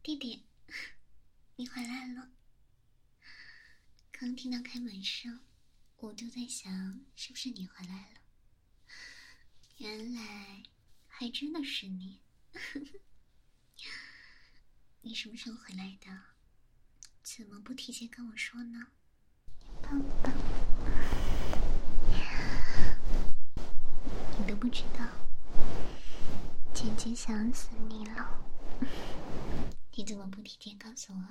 弟弟，你回来了。刚听到开门声，我就在想，是不是你回来了？原来还真的是你。你什么时候回来的？怎么不提前跟我说呢？棒棒，你都不知道，姐姐想死你了。你怎么不提前告诉我？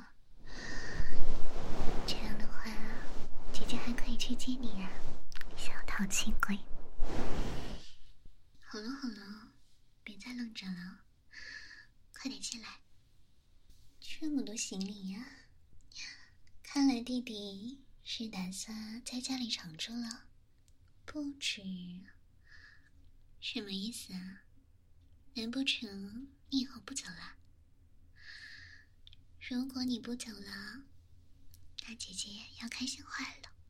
这样的话，姐姐还可以去接你啊，小淘气鬼。好了好了，别再愣着了，快点进来。这么多行李呀，看来弟弟是打算在家里常住了，不止。什么意思啊？难不成你以后不走了？如果你不走了，那姐姐要开心坏了。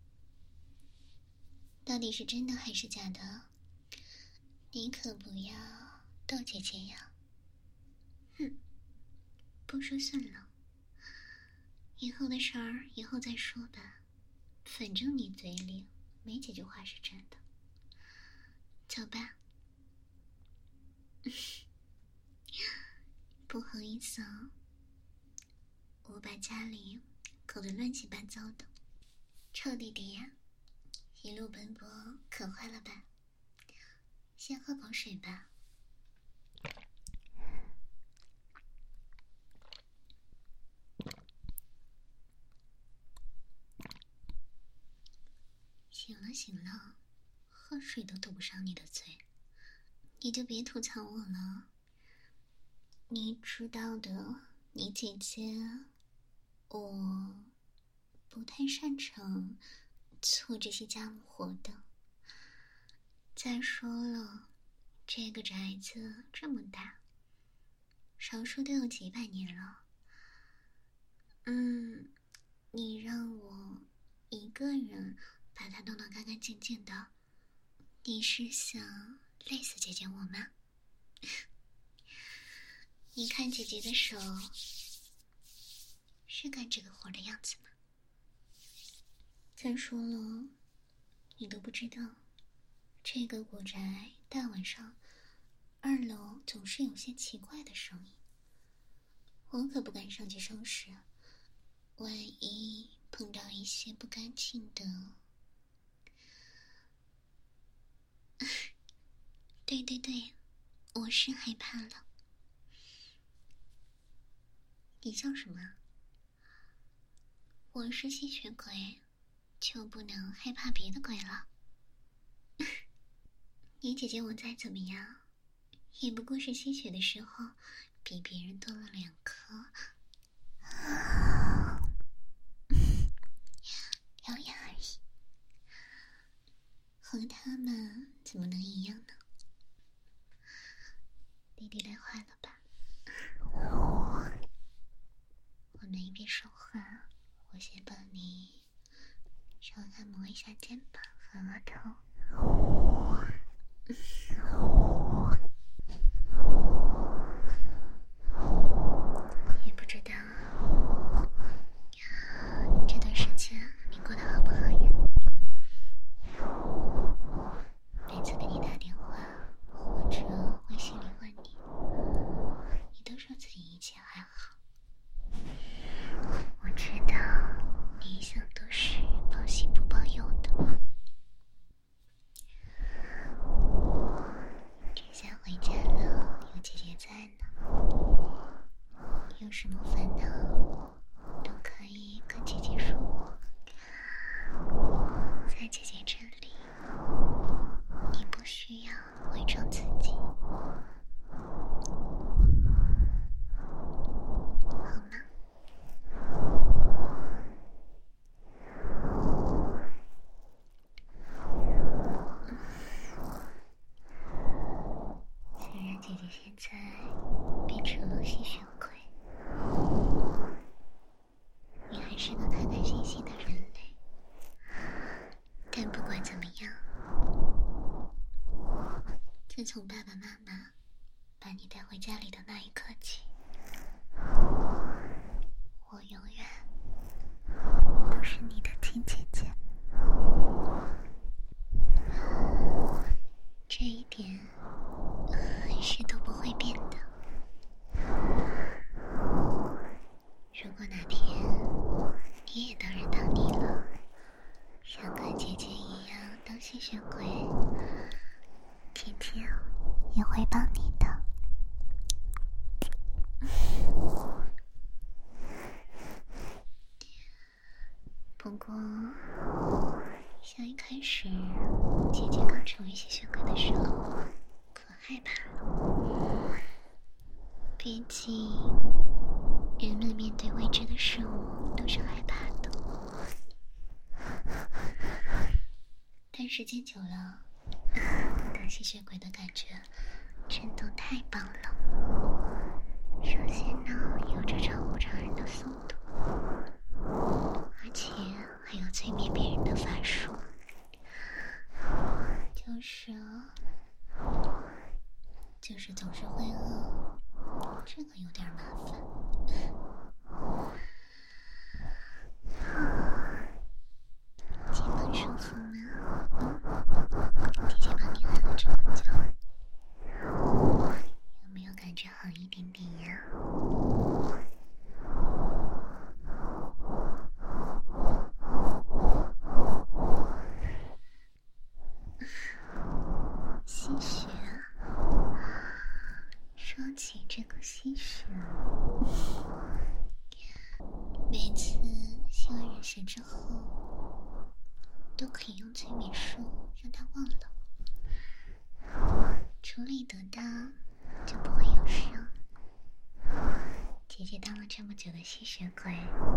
到底是真的还是假的？你可不要逗姐姐呀！哼，不说算了，以后的事儿以后再说吧。反正你嘴里没几句话是真的。走吧。不好意思啊，我把家里搞得乱七八糟的。臭弟弟呀，一路奔波可坏了吧？先喝口水吧。行了行了，喝水都堵不上你的嘴，你就别吐槽我了。你知道的，你姐姐，我不太擅长做这些家务活的。再说了，这个宅子这么大，少说都有几百年了。你让我一个人把它弄得干干净净的，你是想累死姐姐我吗？你看姐姐的手是干这个活的样子吗？再说了，你都不知道，这个古宅大晚上2楼总是有些奇怪的声音，我可不敢上去收拾，万一碰到一些不干净的。对对对，我是害怕了。你笑什么？我是吸血鬼，就不能害怕别的鬼了？你姐姐我再怎么样，也不过是吸血的时候比别人多了2颗。表演而已，和他们怎么能一样呢？弟弟累坏了吧？我们一边说话，我先帮你稍微按摩一下肩膀和额头。也不知道这段时间你过得好不好呀？每次给你打电话或者微信里问你，你都说自己一切还好。我知道你一向都是报喜不报忧的。这下回家了，有姐姐在呢，有什么烦恼都可以跟姐姐说。在姐姐这里，你不需要伪装自己，好吗？虽然姐姐现在变成了吸血鬼，你还是个开开心心的人类，但不管怎么样，自从爸爸妈妈把你带回家里的那一刻起， 会帮你的。不过，像一开始姐姐刚成为吸血鬼的时候，可害怕了。毕竟，人们面对未知的事物都是害怕的。但时间久了，当吸血鬼的感觉真的太棒了。首先呢，有着超乎常人的速度，而且还有催眠别人的法术，就是总是会饿，这个有点麻烦。肩膀舒服吗？姐姐帮你按了这么久，有没有感觉好一点点呀？吸血，说起这个吸血，每次吸完人血之后，都可以用催眠术让他忘了，处理得当就不会有伤。姐姐当了这么久的吸血鬼，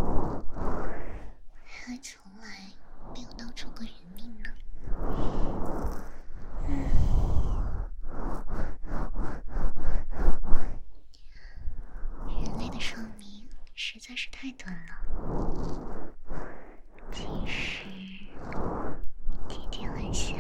还从来没有闹出过人命呢。人类的寿命实在是太短了。其实，姐姐很想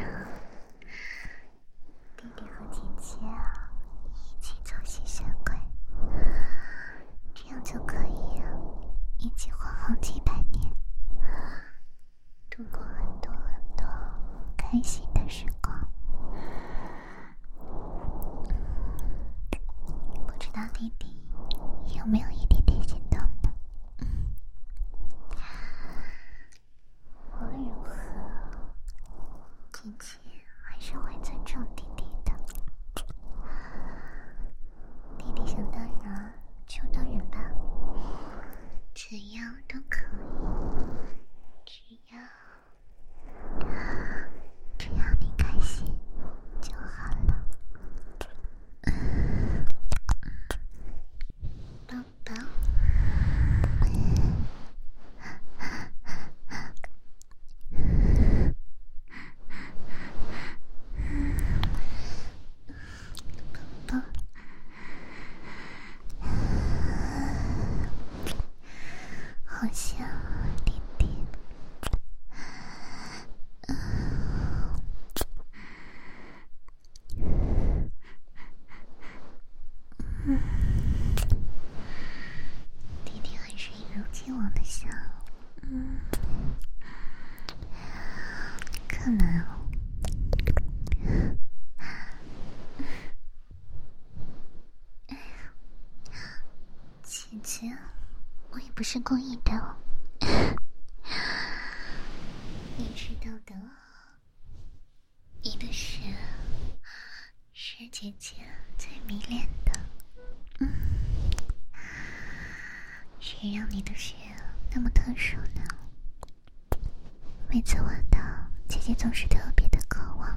弟弟和姐姐一起做吸血鬼，这样就可以一起活好几百年，度过很多很多开心的时光。不知道弟弟有没有一点点心动呢？无论如何，姐姐还是会尊重弟弟的。弟弟想当然就当然吧，怎样都可以，只要你开心就好了。宝宝，宝宝，好像弟弟。弟弟还是一如既往的笑，可能姐姐，我也不是故意的，你知道的，你的血是姐姐最迷恋的。谁让你的血那么特殊呢？每次闻到，姐姐总是特别的渴望，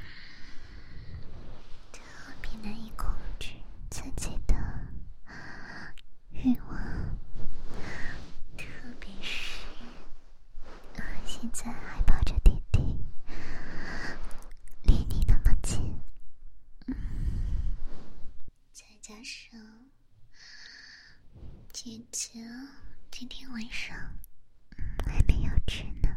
特别难以控制自己的欲望，特别是现在还抱着弟弟，离你那么近，再加上姐姐今天晚上还没有吃呢，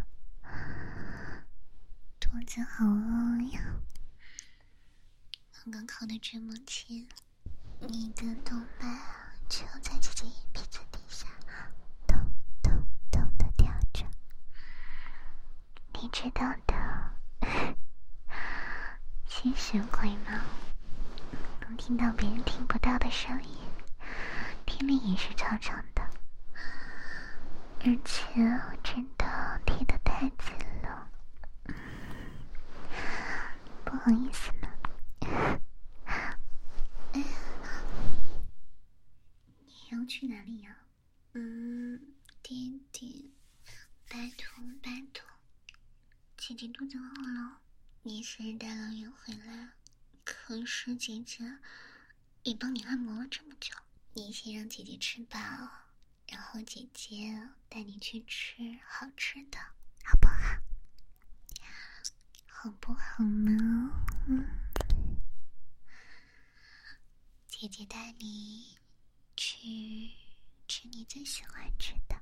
肚子好饿呀。刚刚靠得这么近，你的动脉就在姐姐鼻子底下咚咚咚的跳着，你知道的，吸血鬼吗？能听到别人听不到的声音，听力也是超常的，而且我真的贴得太紧了，不好意思呢， 要去哪里呀？爹爹，拜托拜托，姐姐肚子饿了，你生日大老远回来，可是姐姐也帮你按摩了这么久，你先让姐姐吃饱，然后姐姐带你去吃好吃的，好不好？好不好呢？姐姐带你去吃你最喜欢吃的。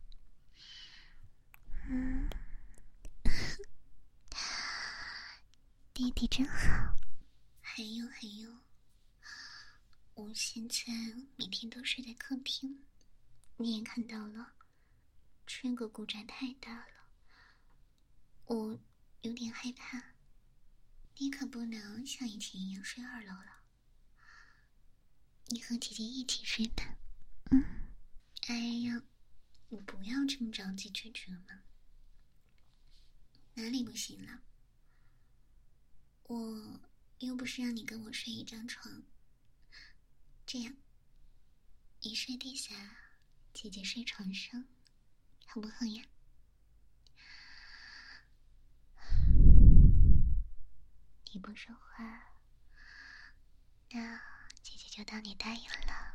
弟弟真好。还有，我现在每天都睡在客厅，你也看到了，这个古宅太大了，我有点害怕。你可不能像以前一样睡2楼了，你和姐姐一起睡吧。哎呀，你不要这么着急拒绝嘛。哪里不行了？我又不是让你跟我睡一张床。这样，你睡地下，姐姐睡床上，好不好呀？你不说话，那姐姐就当你答应了。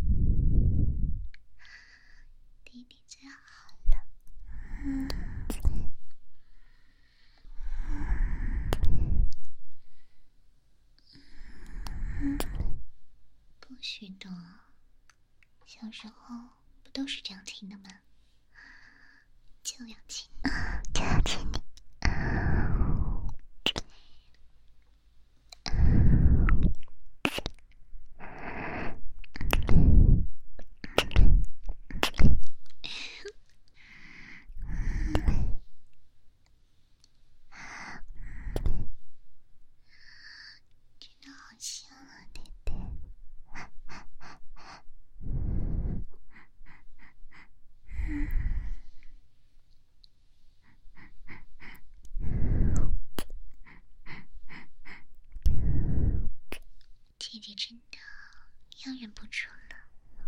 弟弟最好了。不许动，小时候不都是这样亲的吗？就要亲，就要亲你。真的好香啊，弟弟。姐姐真的要忍不住了，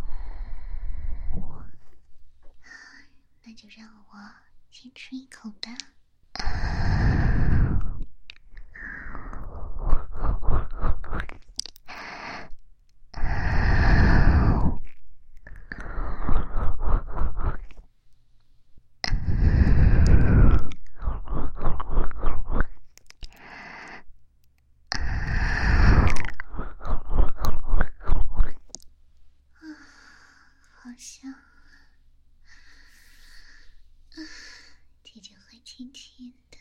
那就让我先吃一口吧。好香，姐姐会轻轻的。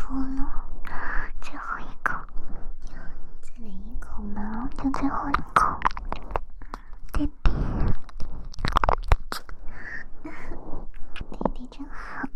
多了，最后一口，再来一口嘛，就最后一口，弟弟，弟弟真好。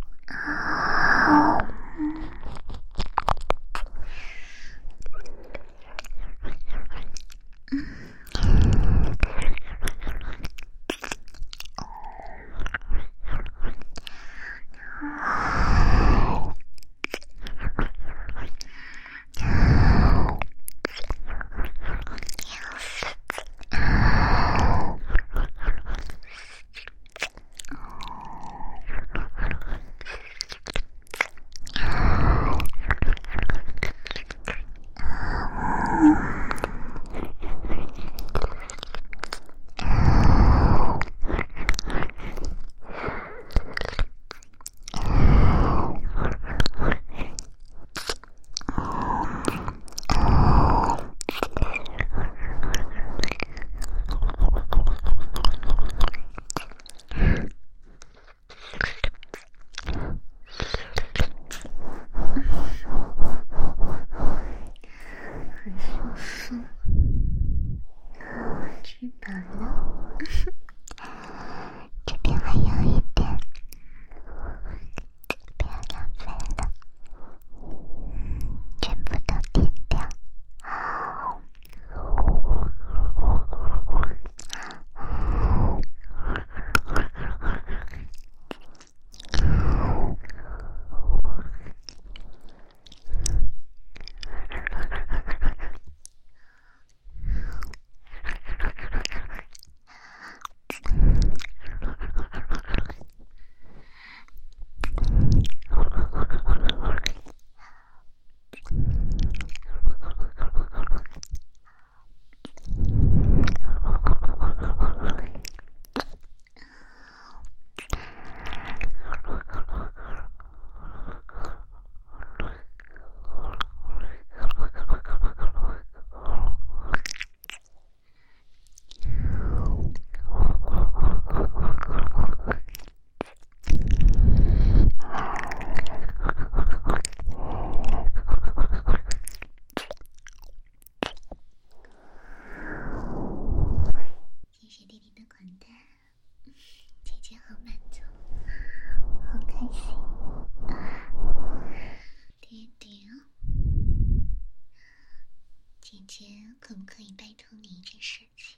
可不可以拜托你一件事情？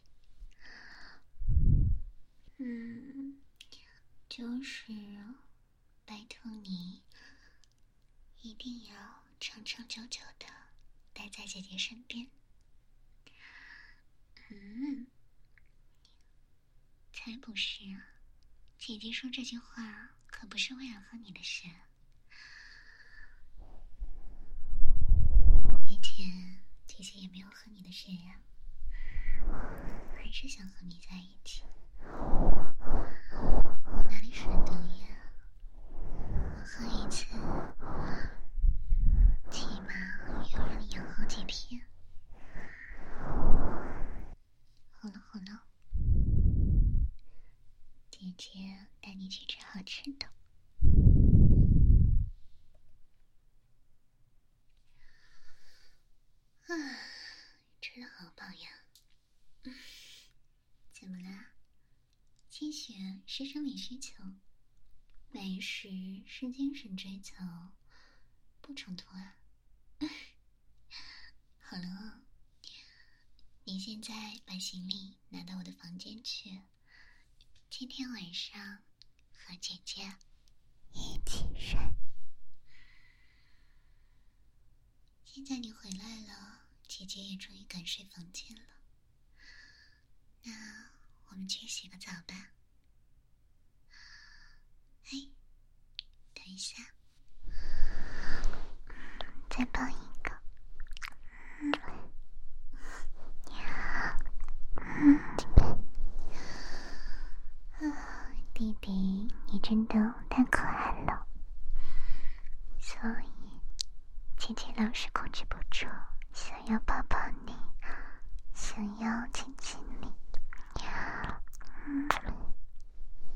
就是拜托你一定要长长久久的待在姐姐身边。才不是啊！姐姐说这句话可不是为了和你的事。以前姐姐也没有和你的事呀，还是想和你在一起。我哪里舍得呀？我喝一次，起码要让你养好几天。好了好了，姐姐带你去吃好吃的。吃得好饱呀。怎么啦？气血是生理需求，美食是精神追求，不冲突啊。好了哦，你现在把行李拿到我的房间去，今天晚上和姐姐一起睡。现在你回来了，姐姐也终于敢睡房间了。那我们去洗个澡吧。哎，等一下，再抱一个。弟弟，你真的太可爱了，所以姐姐老是控制不住，想要抱抱你，想要亲亲你。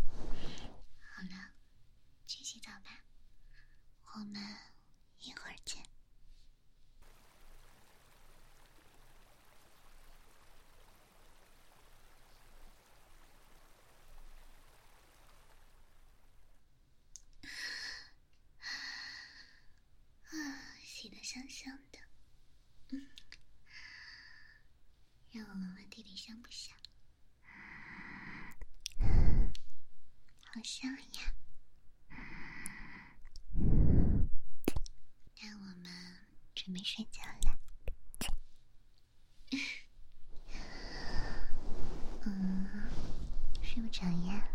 好了，去洗澡吧，我们一会儿见。 香香的。让我闻闻弟弟香不香？好香呀！那我们准备睡觉了。睡不着呀？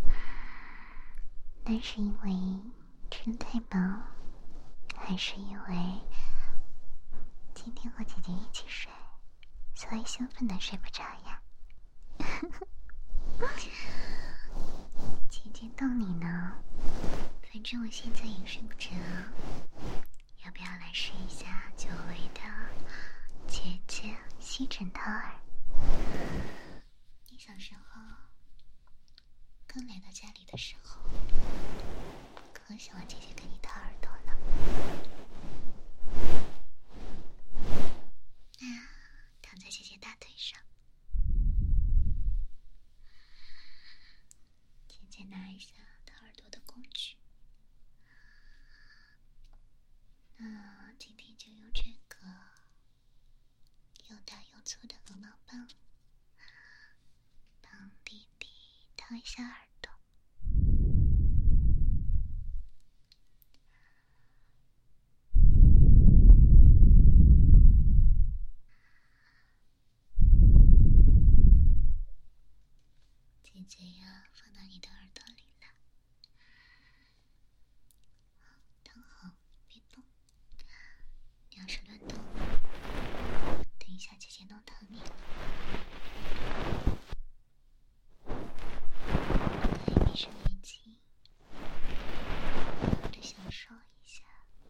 那是因为吃得太饱，还是因为今天和姐姐一起睡，所以兴奋的睡不着呀？姐姐逗你呢，反正我现在也睡不着，要不要来试一下久违的姐姐吸枕套儿？你小时候刚来到家里的时候，可喜欢姐姐给你掏耳朵了。躺在姐姐大腿上，姐姐拿一下掏耳朵的工具。那今天就用这个又大又粗的鹅毛棒帮弟弟掏一下耳朵。姐姐呀，放到你的耳朵里了。躺好，别动。你要是乱动，等一下姐姐弄疼你了。可以闭上眼睛，好好的享受一下。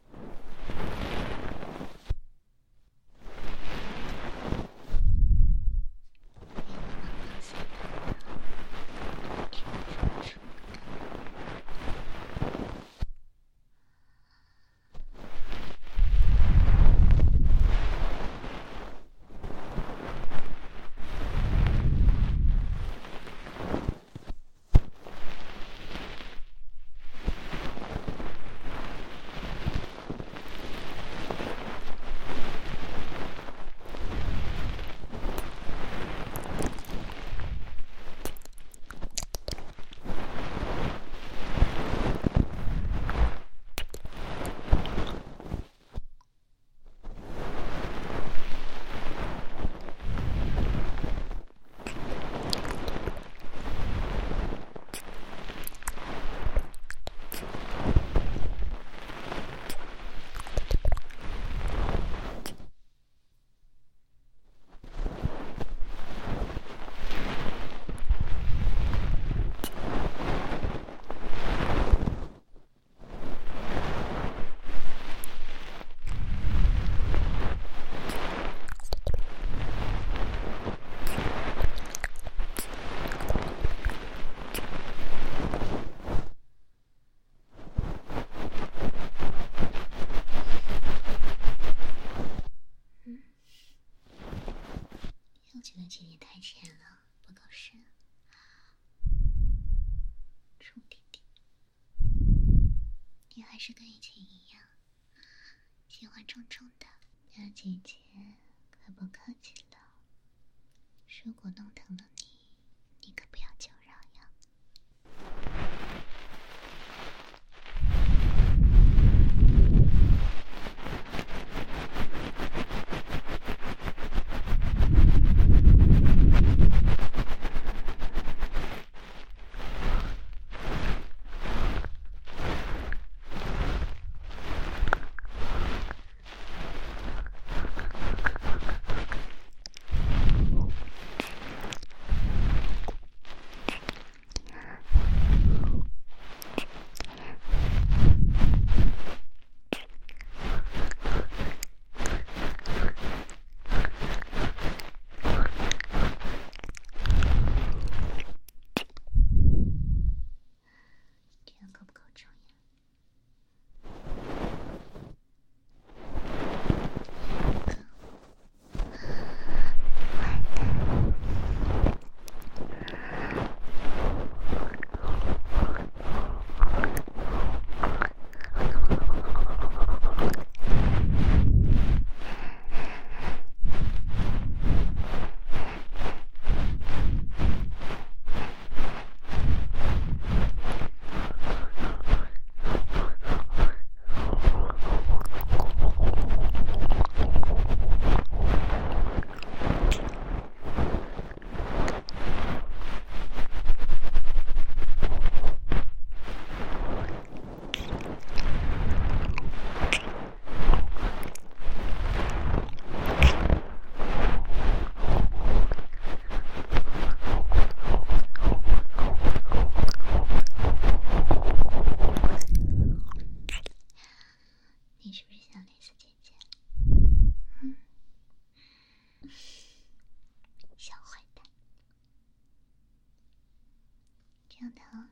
我觉得姐姐太浅了，不够深。臭弟弟，你还是跟以前一样，喜欢重重的。那姐姐可不客气了。如果弄疼了你，你可不要求饶呀。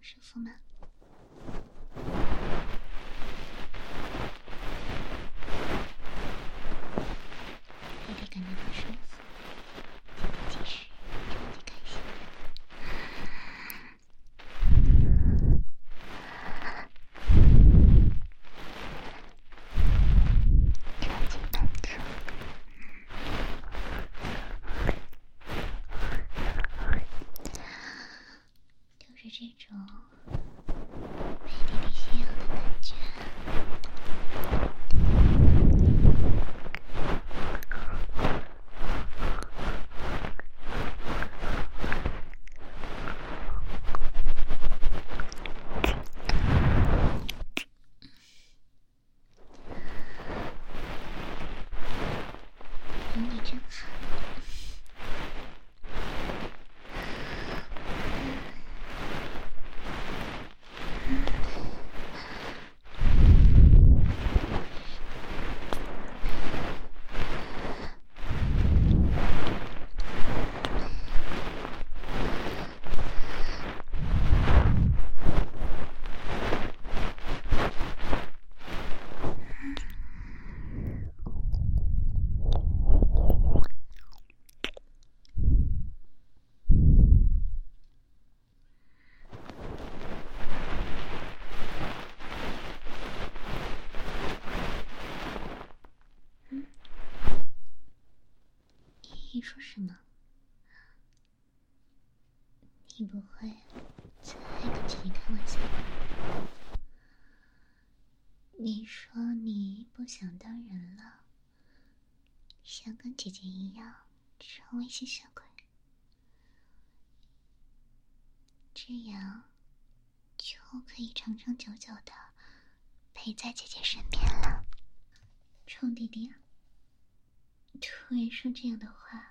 舒服吗？弟弟感觉到舒服，弟弟其实超级开心的。超级满足。就是这种被弟弟需要的感觉。你真好。你说什么？你不会再跟姐姐开玩笑吧？你说你不想当人了，想跟姐姐一样成为吸血鬼，这样就可以长长久久的陪在姐姐身边了。臭弟弟，突然说这样的话，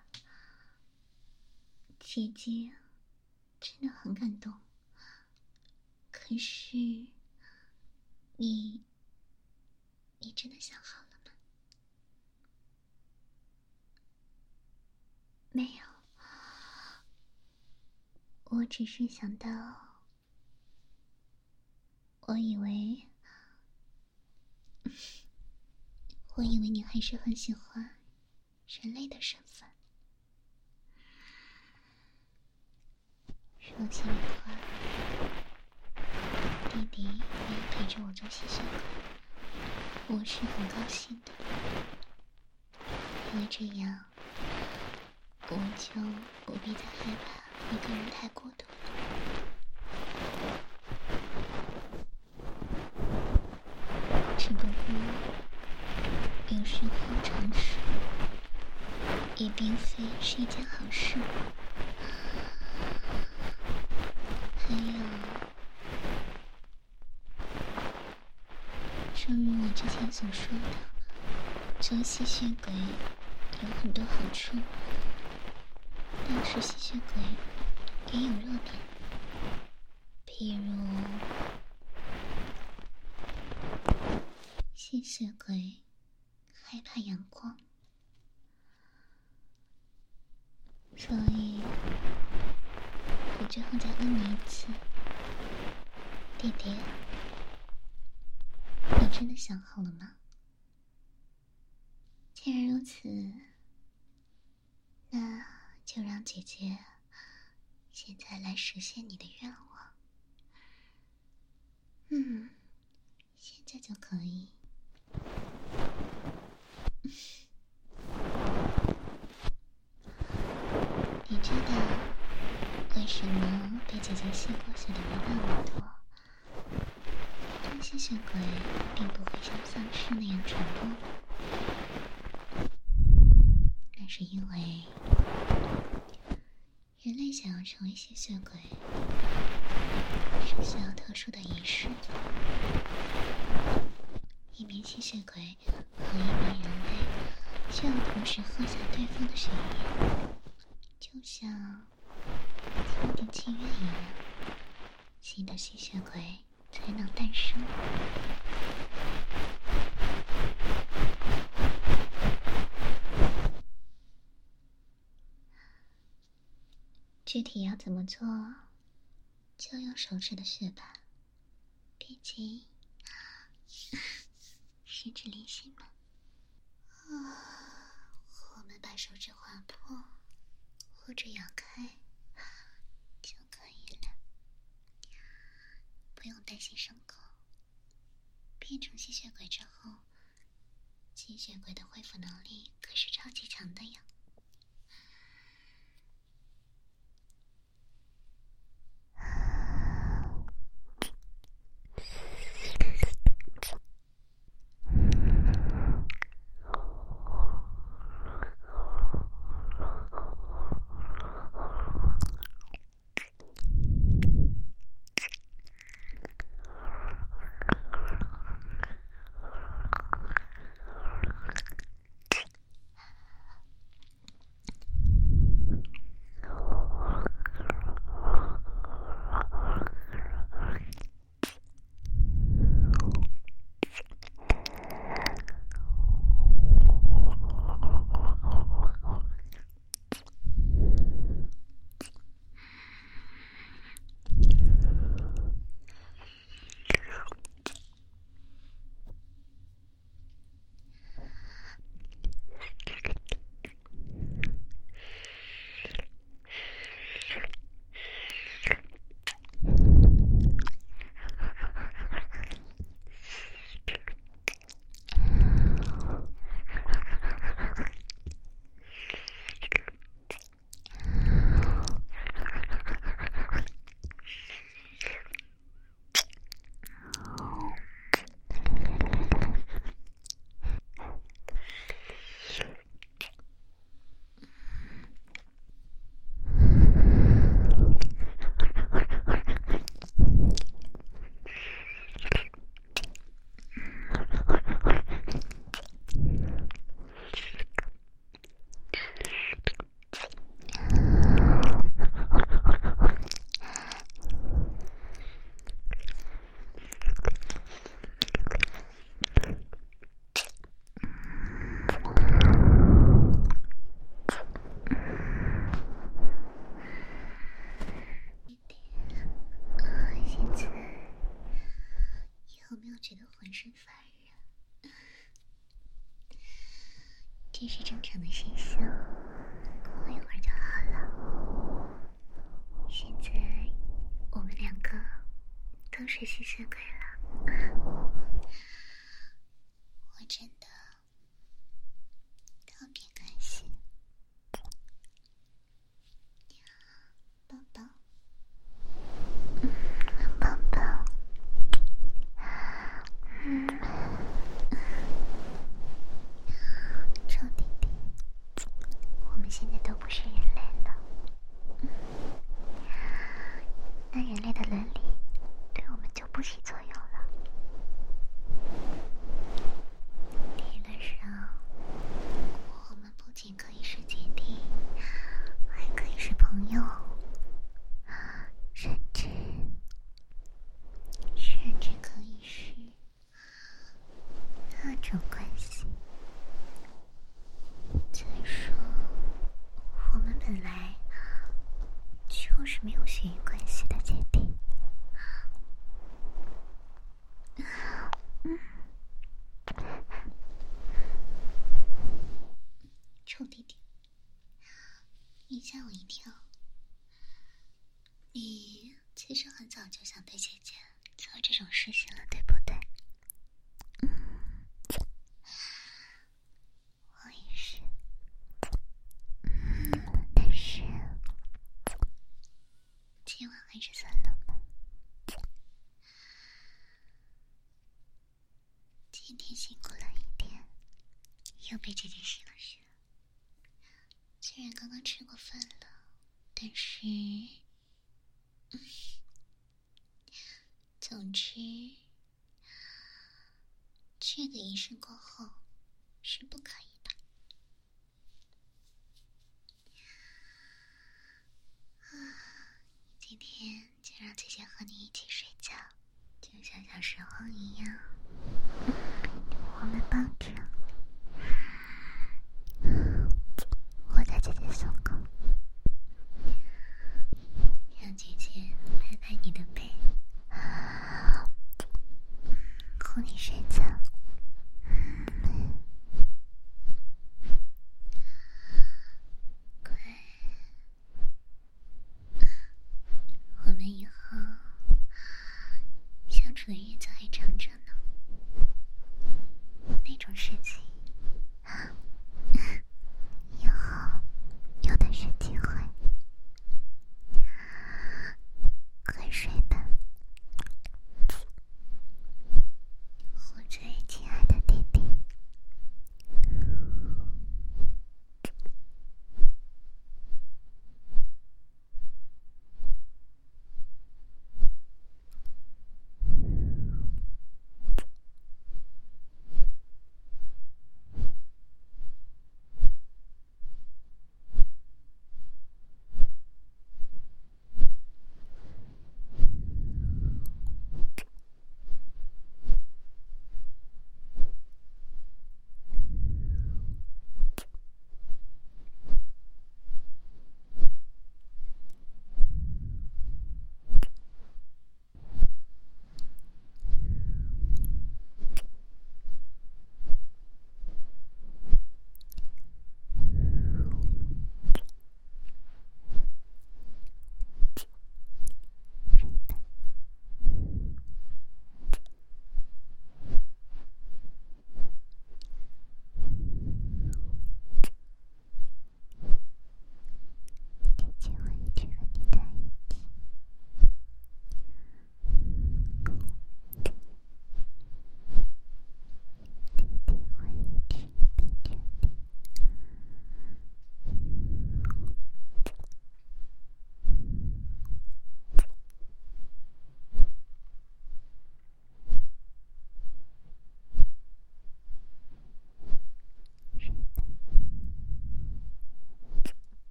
姐姐真的很感动。可是你真的想好了吗？没有，我只是想到，我以为你还是很喜欢人类的身份。说心里话，弟弟愿意陪着我做吸血鬼，我是很高兴的，因为这样我就不必再害怕一个人太孤独了。只不过有时候尝试也并非是一件好事。还有，正如我之前所说的，做吸血鬼有很多好处，但是吸血鬼也有弱点，譬如吸血鬼害怕阳光，所以我最后再问你一次，弟弟，你真的想好了吗？既然如此，那就让姐姐现在来实现你的愿望。现在就可以。你知道为什么被姐姐吸过去的人那么多？但吸血鬼并不会像丧尸那样传播吗？那是因为人类想要成为吸血鬼是需要特殊的仪式的。一名吸血鬼和一名人类需要同时喝下对方的血液，就像签订契约一样，新的吸血鬼才能诞生。具体要怎么做， 就用手指的血吧，毕竟十指连心嘛。我们把手指划破或者咬开就可以了，不用担心伤口。变成吸血鬼之后，吸血鬼的恢复能力可是超级强的呀。觉得浑身发热，这是正常的现象，过一会儿就好了。现在我们两个都是吸血鬼了，我真的特别开心。宝宝，宝宝，臭弟弟，我们现在都不是人类了，那人类的伦理对我们就不起作用了。理论上，我们不仅可以是姐弟，还可以是朋友，甚至可以是各种关系。再说，我们本来就是没有血缘关系的姐弟。臭弟弟，你吓我一跳。你其实很早就想对姐姐做这种事情了，对不对？我也是。但是今晚还是算了吧。今天辛苦了一点，又被姐姐洗了血。虽然刚刚吃过饭了，但是总之这个仪式过后是不可以的。今天就让姐姐和你一起睡觉，就像小时候一样。